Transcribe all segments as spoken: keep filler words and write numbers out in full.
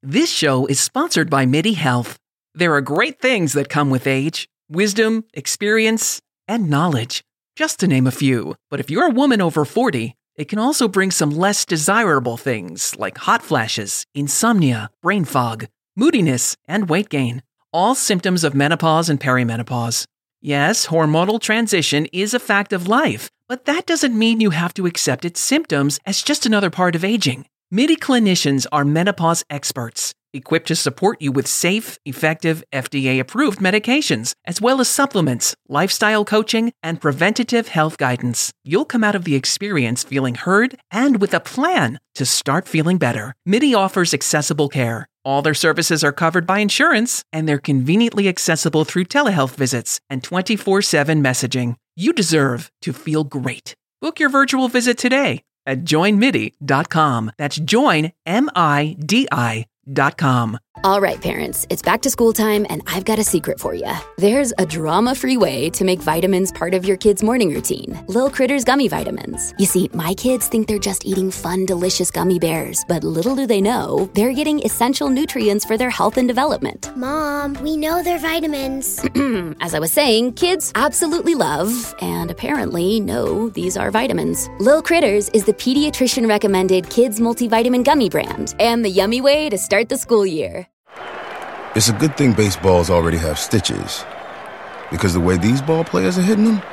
This show is sponsored by MIDI Health. There are great things that come with age: wisdom, experience, and knowledge, just to name a few. But if you're a woman over forty, it can also bring some less desirable things like hot flashes, insomnia, brain fog, moodiness, and weight gain. All symptoms of menopause and perimenopause. Yes, hormonal transition is a fact of life, but that doesn't mean you have to accept its symptoms as just another part of aging. MIDI clinicians are menopause experts, equipped to support you with safe, effective, F D A-approved medications, as well as supplements, lifestyle coaching, and preventative health guidance. You'll come out of the experience feeling heard and with a plan to start feeling better. MIDI offers accessible care. All their services are covered by insurance, and they're conveniently accessible through telehealth visits and twenty-four seven messaging. You deserve to feel great. Book your virtual visit today at join midi dot com. That's join, M I D I dot com. All right, parents, it's back to school time, and I've got a secret for you. There's a drama-free way to make vitamins part of your kid's morning routine. Lil Critters Gummy Vitamins. You see, my kids think they're just eating fun, delicious gummy bears, but little do they know, they're getting essential nutrients for their health and development. Mom, we know they're vitamins. As I was saying, kids absolutely love, and apparently know, these are vitamins. Lil Critters is the pediatrician-recommended kids multivitamin gummy brand, and the yummy way to start the school year. It's a good thing baseballs already have stitches, because the way these ball players are hitting them,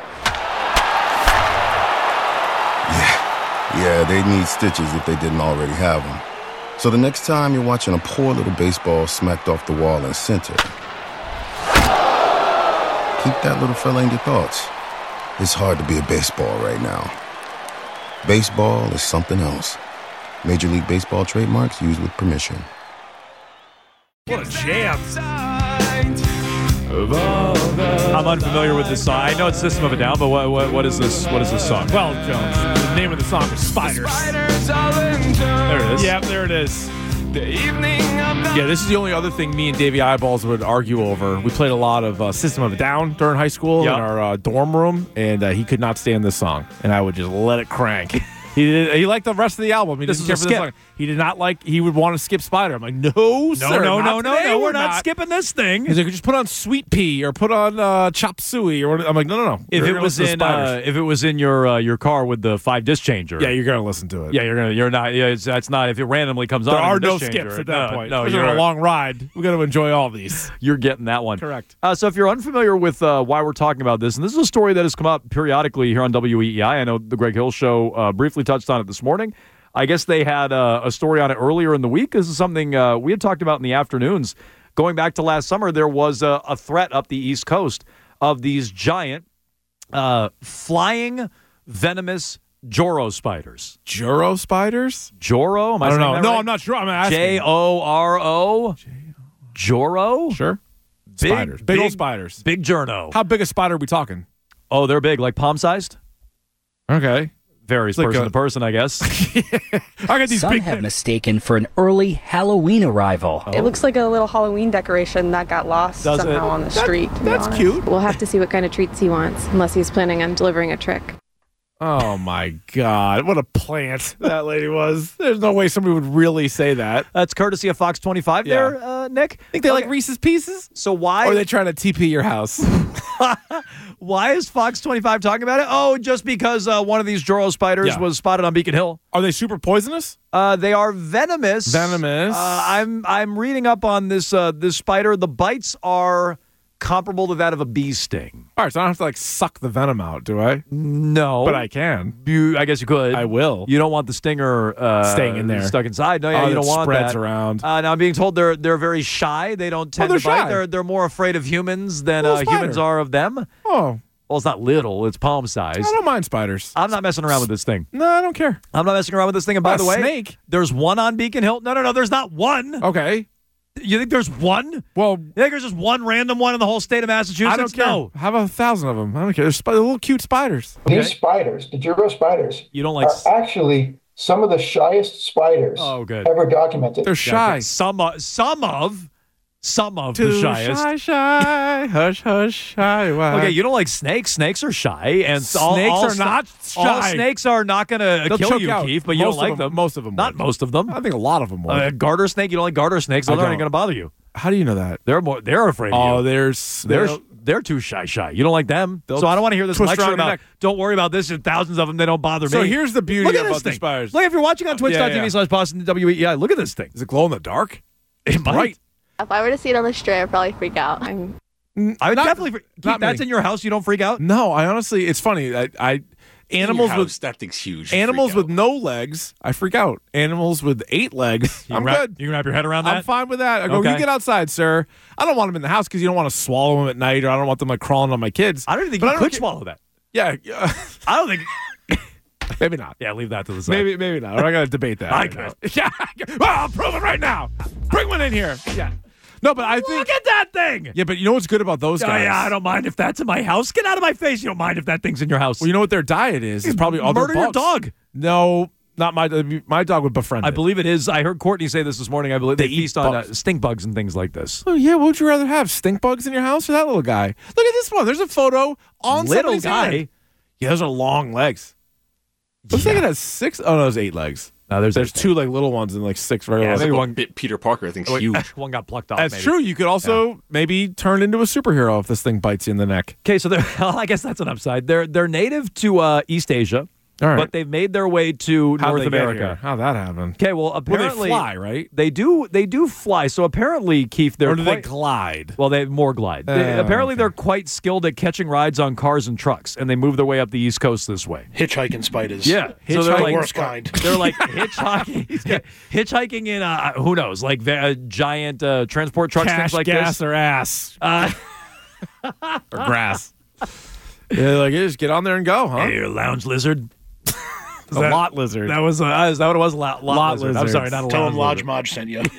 yeah, yeah, they need stitches if they didn't already have them. So the next time you're watching a poor little baseball smacked off the wall in center, keep that little fella in your thoughts. It's hard to be a baseball right now. Baseball is something else. Major League Baseball trademarks used with permission. What a jam. I'm unfamiliar with this song. I know it's System of a Down, but what what, what is this What is this song? Well, Jones, the name of the song is Spiders. There it is. Yep, there it is. Yeah, this is the only other thing me and Davey Eyeballs would argue over. We played a lot of uh, System of a Down during high school yep. in our uh, dorm room, and uh, he could not stand this song, and I would just let it crank. He did, he liked the rest of the album. He this didn't care is a for this skip. song. He did not like. He would want to skip Spider. I'm like, no, no, sir, no, not no, no, today, no. We're, we're not, not skipping this thing. He's like, just put on Sweet Pea or put on uh, Chop Suey or what. I'm like, no, no, no. If We're it was in, uh, if it was in your uh, your car with the five disc changer, yeah, you're gonna listen to it. Yeah, you're gonna. You're not. Yeah, it's, that's not. If it randomly comes there on, are in no disc skips changer, at that no, point. No, you're you're on a long ride. We got to enjoy all these. You're getting that one. Correct. Uh, so if you're unfamiliar with uh, why we're talking about this, and this is a story that has come up periodically here on W E E I. I know the Greg Hill Show uh, briefly touched on it this morning. I guess they had uh, a story on it earlier in the week. This is something uh, we had talked about in the afternoons. Going back to last summer, there was a, a threat up the East Coast of these giant uh, flying venomous Joro spiders. Joro spiders? Joro? Am I, I don't know. that No, right? I'm not sure. I'm asking. J O R O? Joro? Sure. Big, Spiders. Big, big old spiders. Big Journo. How big a spider are we talking? Oh, they're big, like palm-sized? Okay. Varies like person a- to person, I guess. I got these Some big have mistaken for an early Halloween arrival. It looks like a little Halloween decoration that got lost Does somehow it? on the That- street. to be that's honest. cute. We'll have to see what kind of treats he wants, unless he's planning on delivering a trick. Oh, my God. What a plant that lady was. There's no way somebody would really say that. That's courtesy of Fox twenty-five Yeah. there, uh, Nick. Think they Okay. like Reese's Pieces? So why Or are they trying to T P your house? why is Fox twenty-five talking about it? Oh, just because uh, one of these Joro spiders Yeah. was spotted on Beacon Hill. Are they super poisonous? Uh, they are venomous. Venomous. Uh, I'm I'm reading up on this uh, this spider. The bites are comparable to that of a bee sting. All right, so I don't have to like suck the venom out, do I? No, But I can. You, I guess you could. I will. You don't want the stinger uh, Staying in there. stuck inside. No, yeah, Oh, you that don't want spreads that. around. Uh, now I'm being told they're they're very shy. They don't tend they're to bite. shy. They're they're more afraid of humans than Little uh, spider. humans are of them. Oh, Well, it's not little. It's palm I size. don't mind spiders. I'm not messing around with this thing. No, I don't care. I'm not messing around with this thing. And by A the way, snake? there's one on Beacon Hill. No, no, no. There's not one. Okay. You think there's one? Well, You think there's just one random one in the whole state of Massachusetts? I don't care. No. Have a thousand of them. I don't care. They're, sp- they're little cute spiders. These spiders, the Juro spiders, You don't like. are actually some of the shyest spiders Oh, good. ever documented. They're shy. Some, uh, some of. some of Too the shyest. shy, shy, hush, hush, shy. Why? Okay, you don't like snakes. Snakes are shy, and all, Snakes all are sna- not All shy. snakes are not going to They'll kill choke you, out. Keith. But you Most don't like of them- them. most of them Not would. most of them. I think a lot of them would. A garter snake. You don't like garter snakes. I Those aren't don't. going to bother you. How do you know that? They're more. They're afraid. Oh, of you. there's They're they'll- they're too shy. Shy. You don't like them. They'll So I don't want to hear this twist lecture around your about. neck. Don't worry about this. There's thousands of them. They don't bother So me. here's the beauty Look at about this the thing. spiders. Look, if you're watching on Twitch dot T V yeah. slash Boston W E E I, look at this thing. Does it glow in the dark? It might. Bright. If I were to see it on the street, I'd probably freak out. I'm I would Not- definitely. Keith, not that's me. in your house. You don't freak out. No, I honestly, it's funny. I, I animals In your with house, that thing's huge. You animals freak with out. no legs, I freak out. Animals with eight legs, You I'm can wrap, good. You can wrap your head around that. I'm fine with that. I go, Okay. you get outside, sir. I don't want them in the house because you don't want to swallow them at night, or I don't want them like crawling on my kids. I don't even think But you I don't could ca- swallow that. Yeah, yeah. I don't think. maybe not. Yeah, leave that to the side. Maybe, maybe not. We're not gonna debate that. I right could. now. Yeah, I could. Well, I'll prove it right now. Bring one in here. Yeah. No, but I think. Look at that thing. Yeah, but you know what's good about those Oh, guys? yeah, I don't mind if that's in my house. Get out of my face. You don't mind if that thing's in your house. Well, you know what their diet is? It's probably other Murder your bugs. dog. No, not my my dog would befriend I it. believe it is. I heard Courtney say this this morning. I believe they, They eat feast on uh, bugs. stink bugs and things like this. Oh yeah, what would you rather have? Stink bugs in your house or that little guy? Look at this one. There's a photo on Little somebody's guy. hand. Yeah, those are long legs. Looks like it has six. Oh no, it's eight legs. No, there's There's two like little ones and like six regular. Yeah, ones. maybe Well, one- bit Peter Parker, I think, Wait, huge. one got plucked off. That's maybe. true. You could also maybe turn into a superhero if this thing bites you in the neck. Okay, so they're, well, I guess that's an upside. They're they're native to uh, East Asia, All right. but they've made their way to How'd North they get here? America. How'd that happen? Okay, well Well, apparently they fly, right? They do they do fly. So apparently, Keith, they're Or do they quite, glide? well, they more glide. They- Oh, apparently, okay. they're quite skilled at catching rides on cars and trucks, and they move their way up the East Coast this way. Hitchhiking spiders. Yeah, so Hitchhiking they're the like worst kind. They're like hitchhiking, hitchhiking in uh, who knows, like uh, giant uh, transport trucks, Cash, things like gas, this. or ass Uh, or grass. Yeah, like just get on there and go, huh? hey, you're a lounge lizard. a lot lizard. That was uh, is that what it was? Lot, lot, Lot lizard. I'm lizards. sorry, not a Tell lounge him Lodge lizard. Modge sent you.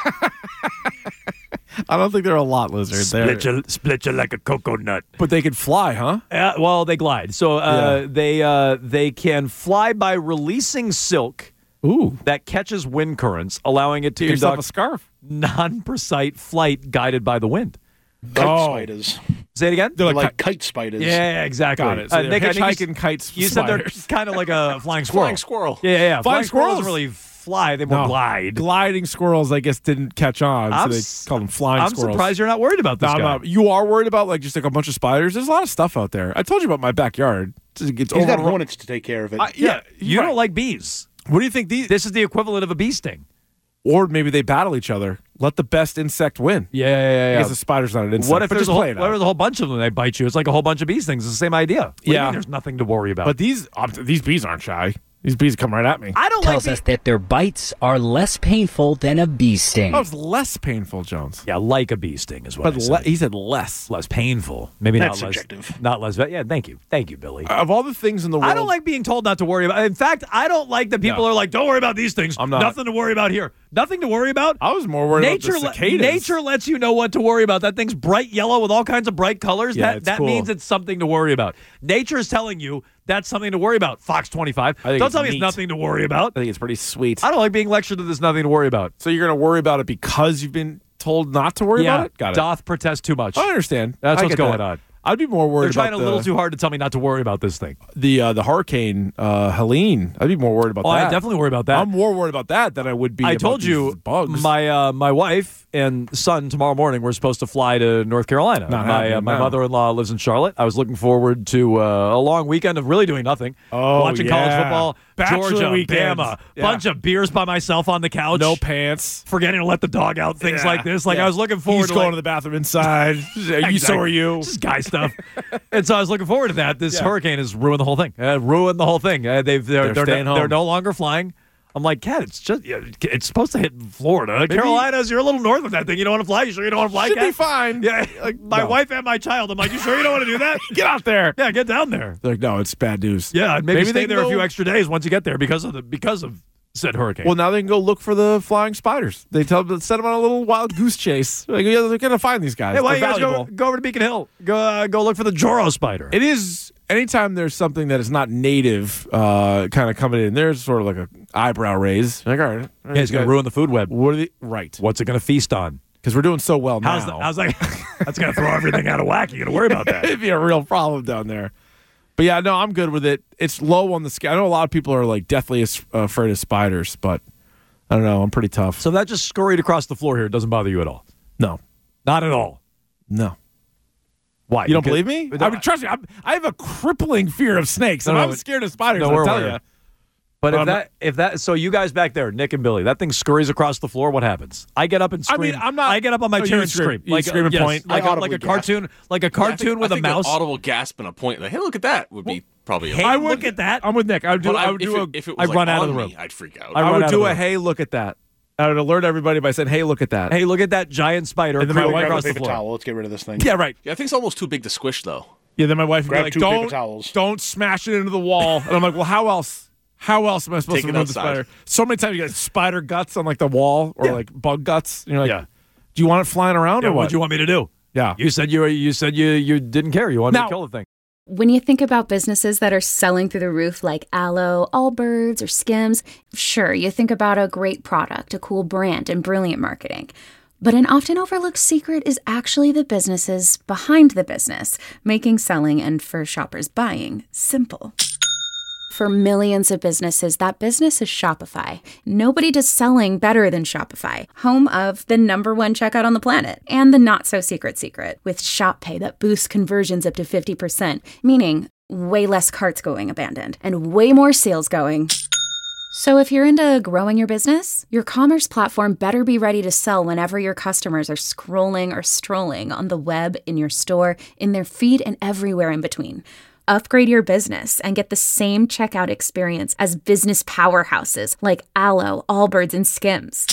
I don't think they're a lot lizard. They're, Split you, split you like a coconut. but they could fly, huh? Uh, well, they glide. So uh, Yeah. they uh, they can fly by releasing silk Ooh, that catches wind currents, allowing it to get yourself a conduct scarf. non-precise flight guided by the wind. Kite Oh. spiders. Say it again. They're They're like, like kite spiders. Yeah, exactly. got it. So Uh, they're Nick, I think you s- hitchhiking kites. You said they're spiders. kind of like a flying squirrel. Flying squirrel. Yeah, yeah, yeah. Flying, squirrel squirrels. doesn't really fly; they more No. glide. Gliding squirrels, I guess, didn't catch on, I'm so they s- called them flying I'm squirrels. surprised you're not worried about this No, I'm guy. not. You are worried about like just like a bunch of spiders. There's a lot of stuff out there. I told you about my backyard. It's, it's He's got overrun- hornets to take care of it. I- yeah, you right. don't like bees. What do you think these? This is the equivalent of a bee sting. Or maybe they battle each other. Let the best insect win. Yeah, yeah, yeah. I guess the spider's not an insect. What if but there's just a whole, play it what if out. there's a whole bunch of them? They bite you. It's like a whole bunch of bees things. It's the same idea. What do you Yeah. mean there's nothing to worry about. But these um, these bees aren't shy. These bees come right at me. I don't like Tells bees. us that their bites are less painful than a bee sting. Oh, it's less painful, Jones. Yeah, like a bee sting is what But I le- said. he said less. less painful. Maybe That's not less. subjective. Not less. Yeah, thank you. Thank you, Billy. Of all the things in the world, I don't like being told not to worry about. In fact, I don't like that people No. are like, "Don't worry about these things. I'm not. Nothing to worry about here. Nothing to worry about." I was more worried nature, about the le- cicadas. nature lets you know what to worry about. That thing's bright yellow with all kinds of bright colors. Yeah, that it's that cool. means it's something to worry about. Nature is telling you that's something to worry about. Fox twenty-five. I think Don't it's tell me it's neat. nothing to worry about. I think it's pretty sweet. I don't like being lectured that there's nothing to worry about. So you're going to worry about it because you've been told not to worry yeah, about it? Got it. doth protest too much. I understand. That's I what's get going that. on. I'd be more worried They're trying about a little the, too hard to tell me not to worry about this thing. the uh, the hurricane uh, Helene. I'd be more worried about Oh, that. I definitely worry about that. I'm more worried about that than I would be. I about told these you, bugs. my uh, my wife and son tomorrow morning we're supposed to fly to North Carolina. Not my uh, happening my now. mother-in-law lives in Charlotte. I was looking forward to uh, a long weekend of really doing nothing. Oh, watching college yeah. football, Bachelor Georgia, weekends. Bama, Yeah. bunch of beers by myself on the couch. no pants. Forgetting to let the dog out, things Yeah. like this. Like Yeah. I was looking forward He's to going like, to the bathroom inside. you, so Exactly. are you. Just guy stuff. And so I was looking forward to that. This Yeah. hurricane has ruined the whole thing. Uh, ruined the whole thing. Uh, they've they're They're they're, staying no, home. they're no longer flying. I'm like, Cat, it's just yeah, it's supposed to hit Florida. Carolinas, you're a little north of that thing. You don't want to fly? You sure you don't want to fly, Should Cat? be fine. Yeah, Like, my no. wife and my child. I'm like, you sure you don't want to do that? Get out there. Yeah, get down there. They're like, no, it's bad news. Yeah, maybe, Maybe stay they there a go- few extra days once you get there because of the because of said hurricane. Well, now they can go look for the flying spiders. They tell them send them on a little wild goose chase. Like, yeah, they're gonna find these guys. hey, why They're don't you guys valuable. go, go over to Beacon Hill? Go uh, go look for the Joro spider. It is anytime there's something that is not native, uh, kind of coming in. There's sort of like a eyebrow raise. Like, all right, all right, yeah, it's going to guys- ruin the food web. What are the right? What's it going to feast on? because we're doing so well now. How's the, I was like, that's going to throw everything out of whack. You got to worry about that. It'd be a real problem down there. But yeah, no, I'm good with it. It's low on the scale. I know a lot of people are like deathly as- uh, afraid of spiders, but I don't know. I'm pretty tough. So that just scurried across the floor here. It doesn't bother you at all? No. Not at all? No. Why? You don't Because- believe me? No, I mean, trust me. I'm, I have a crippling fear of snakes, No, and no, I'm but- scared of spiders. No, I'll we're tell aware. you. But But if I'm that, if that, so you guys back there, Nick and Billy, that thing scurries across the floor. What happens? I get up and I scream. mean, I'm not- I get up on my Oh, chair you and scream. scream, You like scream and yes, point. like I a, audibly like a gasp. cartoon, like a Yeah, I cartoon think- with I a think an mouse. audible gasp and a point. Like, hey, look at that would be probably. Hey, a I look would- at that. I'm with Nick. I would do. But I I, would if, do it, a. if it I was like run out on of the room. me, I'd freak out. I I run would out do of a the hey, look at that. I would alert everybody by saying, "Hey, look at that." Hey, look at that giant spider And then my crawling wife across Grab the a paper floor. towel. Let's get rid of this thing. Yeah, right. Yeah, I think it's almost too big to squish, though. Yeah, then my wife would Grab be like, two paper "Don't, towels." don't smash it into the wall." And I'm like, "Well, how else? How else am I supposed Take to it remove the outside. spider?" So many times you got spider guts on like the wall or Yeah. like bug guts. And you're like, Yeah. "Do you want it flying around Yeah, or what what?" do you want me to do? Yeah. You said you were, you said you you didn't care. You wanted Now- to kill the thing. When you think about businesses that are selling through the roof like Aloe, Allbirds, or Skims, sure, you think about a great product, a cool brand, and brilliant marketing. But an often overlooked secret is actually the businesses behind the business, making selling and for shoppers buying simple. For millions of businesses, that business is Shopify. Nobody does selling better than Shopify, home of the number one checkout on the planet and the not-so-secret secret with Shop Pay that boosts conversions up to fifty percent, meaning way less carts going abandoned and way more sales going. So if you're into growing your business, your commerce platform better be ready to sell whenever your customers are scrolling or strolling on the web, in your store, in their feed, and everywhere in between. Upgrade your business and get the same checkout experience as business powerhouses like Aloe, Allbirds, and Skims.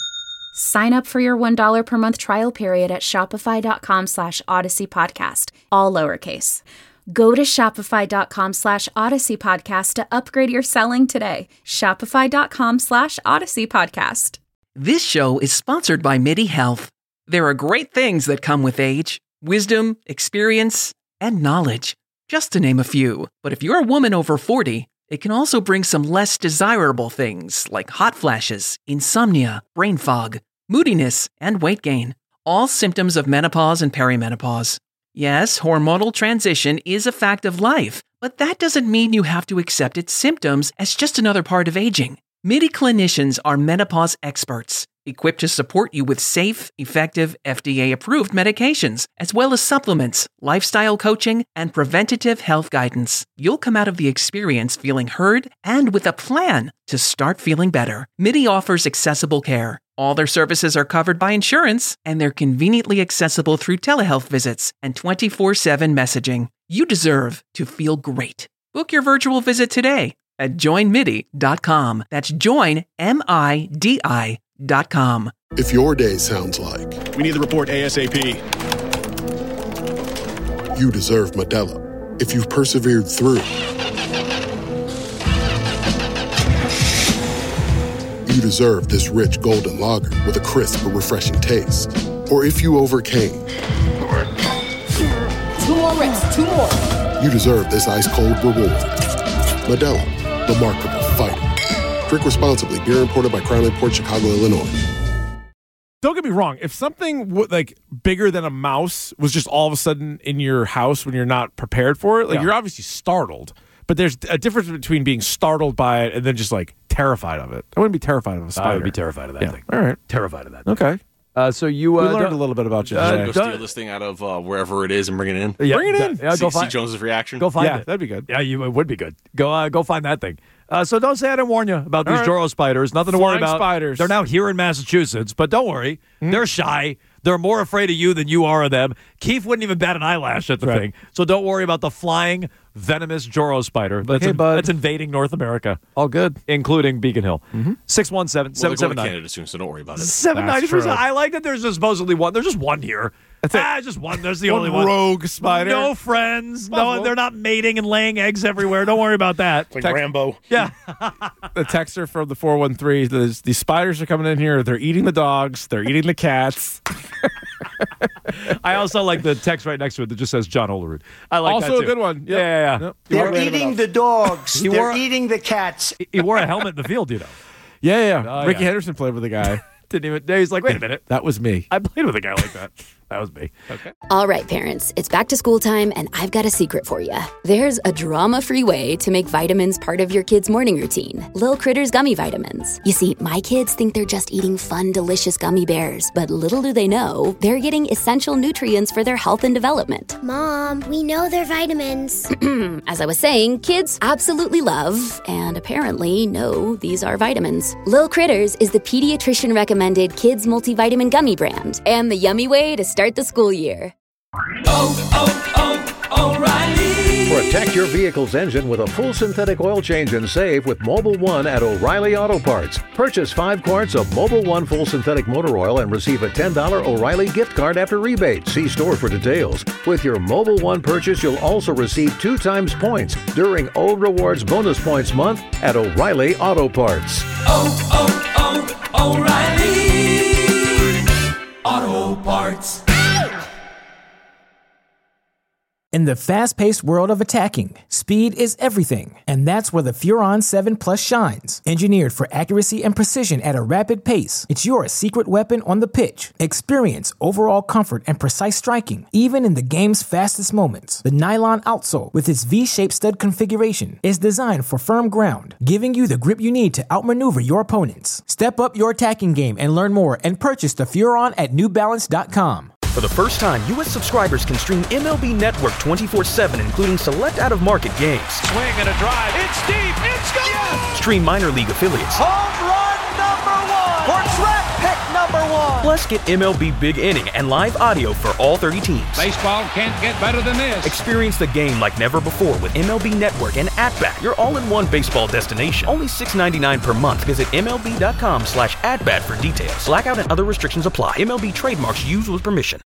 Sign up for your one dollar per month trial period at shopify.com slash Odyssey Podcast, all lowercase. Go to shopify.com slash Odyssey Podcast to upgrade your selling today. Shopify.com slash Odyssey Podcast. This show is sponsored by MIDI Health. There are great things that come with age, wisdom, experience, and knowledge, just to name a few. But if you're a woman over forty, it can also bring some less desirable things like hot flashes, insomnia, brain fog, moodiness, and weight gain, all symptoms of menopause and perimenopause. Yes, hormonal transition is a fact of life, but that doesn't mean you have to accept its symptoms as just another part of aging. MIDI clinicians are menopause experts, equipped to support you with safe, effective, F D A-approved medications, as well as supplements, lifestyle coaching, and preventative health guidance. You'll come out of the experience feeling heard and with a plan to start feeling better. MIDI offers accessible care. All their services are covered by insurance, and they're conveniently accessible through telehealth visits and twenty-four seven messaging. You deserve to feel great. Book your virtual visit today at join midi dot com. That's join, M I D I dot com. If your day sounds like we need the report ASAP, you deserve Modelo. If you've persevered through, you deserve this rich golden lager with a crisp but refreshing taste. Or if you overcame, two more reps, two more. You deserve this ice cold reward. Modelo, the mark of a fighter. Drink responsibly. Beer imported by Crown Port Chicago, Illinois. Don't get me wrong. If something w- like bigger than a mouse was just all of a sudden in your house when you're not prepared for it, like Yeah. you're obviously startled. But there's a difference between being startled by it and then just like terrified of it. I wouldn't be terrified of a spider. I would be terrified of that Yeah. thing. All right. Terrified of that. Okay. Uh, so you We uh, learned don't- a little bit about you Uh, today. Go don't- steal this thing out of uh, wherever it is and bring it in. Yeah, Bring it in. Yeah, see, go see find. Jones's reaction. Go find yeah, it. that'd be good. Yeah, you it would be good. Go uh, go find that thing. Uh, so don't say I didn't warn you about these All right. Joro spiders. Nothing to worry Flying about. spiders. They're now here in Massachusetts, but don't worry. They're shy. They're more afraid of you than you are of them. Keith wouldn't even bat an eyelash at the Right. thing. So don't worry about the flying, venomous Joro spider that's, hey, in- bud. that's invading North America, All good. including Beacon Hill. six one seven, Well, seven they're seven going to nine. Canada soon, so don't worry about it. seven ninety That's true. percent. I like that there's supposedly one. There's just one here. That's it. Ah, just one. There's the One only one. rogue spider. No friends. No, Possible. they're not mating and laying eggs everywhere. Don't worry about that. It's like Text- Rambo. Yeah. The texter from the four one three, the, the spiders are coming in here. They're eating the dogs. They're eating the cats. I also like the text right next to it that just says John Olerud. I like Also that a too. good one. Yep. Yeah, yeah, yeah. Yep. He They're wore- eating the dogs. He They're wore- eating the cats. He wore a helmet in the field, you know. Yeah, yeah. Oh, Ricky yeah. Henderson played with the guy. Didn't even. He's like, wait a minute. That was me. I played with a guy like that. That was me. Okay. All right, parents, it's back to school time, and I've got a secret for you. There's a drama-free way to make vitamins part of your kid's morning routine. Lil Critters Gummy Vitamins. You see, my kids think they're just eating fun, delicious gummy bears, but little do they know, they're getting essential nutrients for their health and development. Mom, we know they're vitamins. As I was saying, kids absolutely love, and apparently know, these are vitamins. Lil Critters is the pediatrician-recommended kids multivitamin gummy brand, and the yummy way to start the school year. Oh, oh, oh, O'Reilly! Protect your vehicle's engine with a full synthetic oil change and save with Mobil one at O'Reilly Auto Parts. Purchase five quarts of Mobil one full synthetic motor oil and receive a ten dollars O'Reilly gift card after rebate. See store for details. With your Mobil one purchase, you'll also receive two times points during O Rewards Bonus Points Month at O'Reilly Auto Parts. Oh, oh, oh, O'Reilly Auto Parts. In the fast-paced world of attacking, speed is everything, and that's where the Furon seven Plus shines. Engineered for accuracy and precision at a rapid pace, it's your secret weapon on the pitch. Experience overall comfort and precise striking, even in the game's fastest moments. The nylon outsole, with its V-shaped stud configuration, is designed for firm ground, giving you the grip you need to outmaneuver your opponents. Step up your attacking game and learn more and purchase the Furon at New Balance dot com. For the first time, U S subscribers can stream M L B Network twenty-four seven, including select out-of-market games. Swing and a drive. It's deep. It's gone. Yes! Stream minor league affiliates. Home run number one. Or draft pick number one. Plus, get M L B Big Inning and live audio for all thirty teams. Baseball can't get better than this. Experience the game like never before with M L B Network and At-Bat, your all-in-one baseball destination. Only six ninety-nine per month. Visit M L B dot com slash at bat for details. Blackout and other restrictions apply. M L B trademarks used with permission.